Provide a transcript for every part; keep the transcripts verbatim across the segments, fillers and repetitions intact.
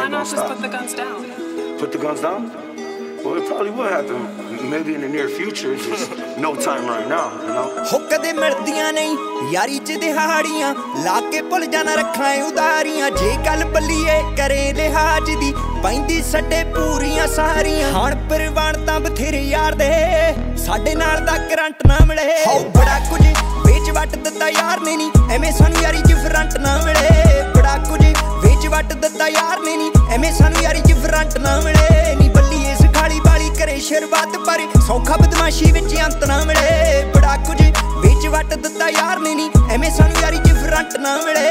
Why not just put the guns down? Put the guns down? Well, it probably will happen. Maybe in the near future. It's just no time right now, you know? हो कदे मिलदियां नहीं यारी च दिहाड़ियां लाके भुल जाना रखां उदारियां जे गल बल्लीए करे लिहाज दी पैंदी सड्डे पूरियां सारियां हाण परवान तां बथेरे यार दे साडे नाल दा करंट ना मिले हो बड़ा कुछ विच वट दित्ता यार ने नी एवें सानू यारी च फरंट ना मिले बड़ा कुछ विच वट दित्ता यार ने नी एवें सानू यारी च फरंट ना मिले नी बल्ली इस खाली बाली करे शुरुआत पर सौखा बदमाशी विच अंत ना मिले बड़ा कुछ विच वट दित्ता यार ने नी एवें सानू यारी च फरंट ना मिले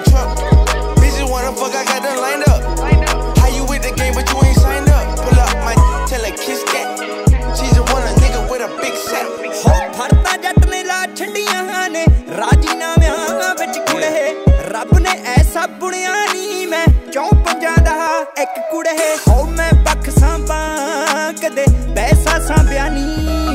Bitches wanna fuck, I got them lined up. How you with the game but you ain't signed up? Pull up my tell her kiss that. She's a wanna nigga with a big set. हो फरता जट ने ला छड़ियां ने राजीनामियां विच कुड़े रब ने ऐसा बुनिया नी मैं क्यों पंजां दा एक कुड़े हो मैं पख सांभा कदे पैसा सांभिया नी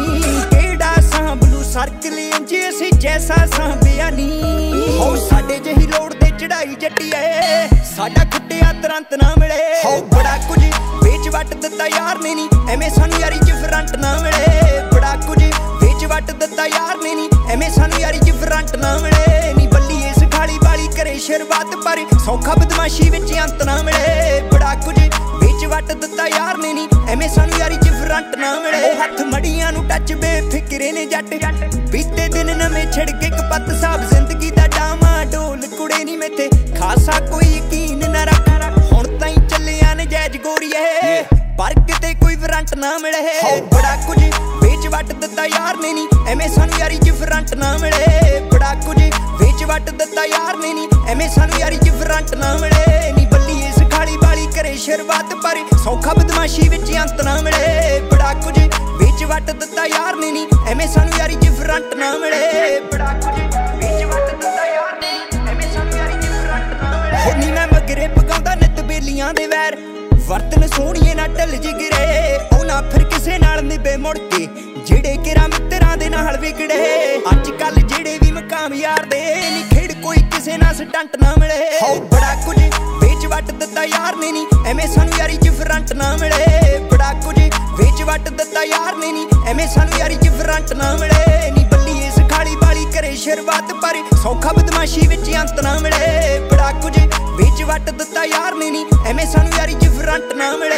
केड़ा सांभलू सर्कल इंजे असी जैसा सांभिया नी हो साडे जही लोड़ दे चढ़ाई जट्टी ऐ साडा खुट्टिया तुरंत ना मिले हो बड़ा कुछ विच वट दित्ता यार ने नी एवें सानू यारी च फरंट ना मिले बड़ा कुछ विच वट दित्ता यार ने नी एवें सानू यारी च फरंट ना मिले नी बल्ली इस खाली बाली करे शुरुआत पर सौखा बदमाशी विच अंत ना मिले बड़ा कुछ विच वट दित्ता यार ने नी एवें सानू यारी च फरंट ना मिले हथ मड़ियां नू टच बेफिक्रे ने जट बीते दिन नवें छिड़के कपत साहब जिंदगी दा डामा डोल कुड़े नी मेथे खासा कोई यकीन ना रख हुण ताईं ਚੱਲਿਆ नजायज गोरीए पर किते कोई फरंट ना मिले हो बड़ा कुछ विच वट दित्ता यार ने नी एवें सानू यारी च फरंट ना मिले बड़ा कुछ विच वट दित्ता यार ने नी एवें सानू यारी च फरंट ना मिले नी बल्ली इस खाली बाली करे शुरुआत पर सौखा बदमाशी विच अंत ना मिले बड़ा कुछ विच वट दित्ता यार ने नी एवें सानू यारी च फरंट ना मिले बड़ा कुछ विच वट दित्ता यार ने एवें सानू यारी च फरंट ना मिले हो नी मैं मगरे पकाउंदा नित बेलियां दे वैर ਵਰਤਨ ਸੋਹਣੀਏ ਨਾ ਢਲ ਜਿਗਰੇ ਉਹ ਨਾ ਫਿਰ ਕਿਸੇ ਨਾਲ ਨਿਭੇ ਮੁੜ ਕੇ ਜਿਹੜੇ ਕਿਰਾ ਮਿੱਤਰਾਂ ਦੇ ਨਾਲ ਵਿਗੜੇ ਅੱਜ ਕੱਲ ਜਿਹੜੇ ਵੀ ਮਕਾਮ ਯਾਰ ਦੇ ਨੀ ਖੇਡ ਕੋਈ ਕਿਸੇ ਨਾਲ ਸਟੰਟ ਨਾ ਮਿਲੇ ਹੋ ਬੜਾ ਕੁਝ ਵਿੱਚ ਵੱਟ ਦਿੱਤਾ ਯਾਰ ਨੇ ਨੀ ਐਵੇਂ ਸਾਨੂੰ ਯਾਰੀ ਚ ਫਰੰਟ ਨਾ ਮਿਲੇ ਬੜਾ ਕੁਝ ਵਿੱਚ ਵੱਟ ਦਿੱਤਾ ਯਾਰ ਨੇ ਨੀ ਐਵੇਂ ਸਾਨੂੰ ਯਾਰੀ ਚ ਫਰੰਟ ਨਾ ਮਿਲੇ ਨੀ ਬੱਲੀ ਇਸ ਖਾਲੀ ਬਾਲੀ ਕਰੇ ਸ਼ੁਰੂਆਤ ਪਰ ਸੌਖਾ ਬਦਮਾਸ਼ੀ ਵਿੱਚ ਅੰਤ ਨਾ ਮਿਲੇ ਬੜਾ ਕੁਝ ਵਿੱਚ ਵੱਟ ਦਿੱਤਾ ਯਾਰ ਨੇ ਨੀ ਐਵੇਂ ਸਾਨੂੰ ਯਾਰੀ ਚ ਫਰੰਟ ਨਾ ਮਿਲੇ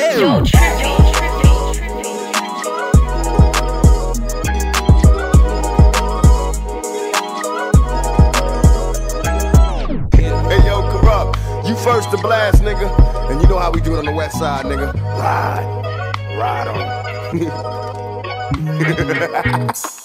You first to blast, nigga. And you know how we do it on the west side, nigga. Ride. Ride on.